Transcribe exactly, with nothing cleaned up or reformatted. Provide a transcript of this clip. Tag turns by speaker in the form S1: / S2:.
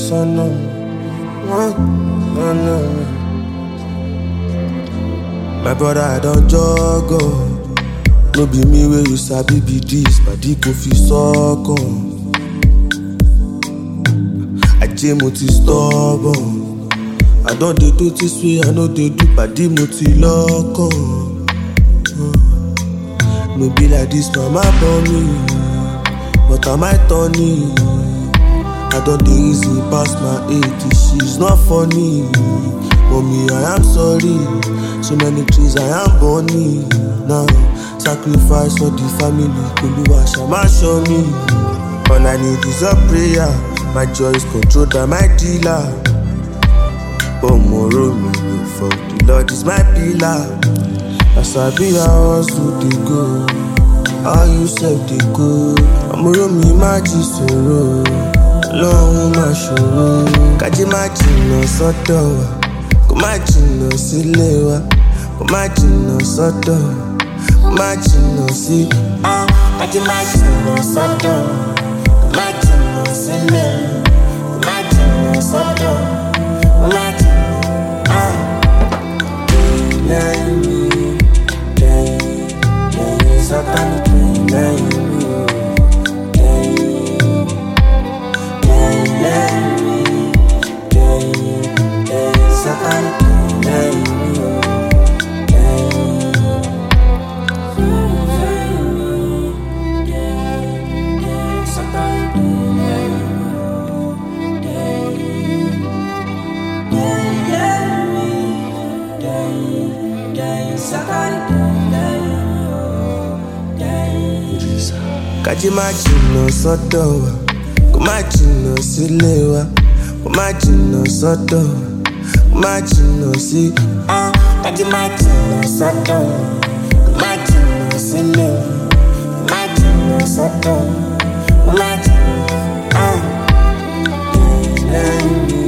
S1: son of me. Son of me. My brother, I don't jog on. No be me where you sabi be this, but the coffee suck on. I jam moti stubborn. I don't dey do this way, I know they do, but the moti lock on. No be like this, mama born me, but I might turn it. I don't dey easy past my eighty, she's not funny. Mommy, I am sorry. So many trees I am burning. Now, sacrifice for the family. Kuluwa Shama show me. All I need is a prayer. My joy is controlled by my dealer. Oh, moro me, for the Lord is my pillar. As I be a hustle, they go. How you self, they go. Amoro mi maji soro. Long ma shoro. Kaji maji no soto. Kò má jìnnà sílé wa, kò má jìnnà sọ́dọ̀, kò má jìnnà sí. Kájí má jìnnà sọ́dọ̀, kò má jìnnà sílé, kò má jìnnà sọ́dọ̀, kò má jìnnà. Lẹ́yìn mi, lẹ́yìn, lẹ́yìn Sátánì tó lẹ́yìn mi o. Lẹ́yìn, lẹ́yìn, lẹ́yìn mi, lẹ́yìn, lẹ́yìn Sátánì tó lẹ́yìn mi o. Kájí má jìnnà sọ́dọ̀ wa, kò má jìnnà sílé wa, kò má jìnnà sọ́dọ̀, kò má jìnnà sí. Kájí má jìnnà sọ́dọ̀ wa, kò má jìnnà sílé wa, kò má jìnnà sọ́dọ̀, kò má jìnnà. Lẹ́yìn mi.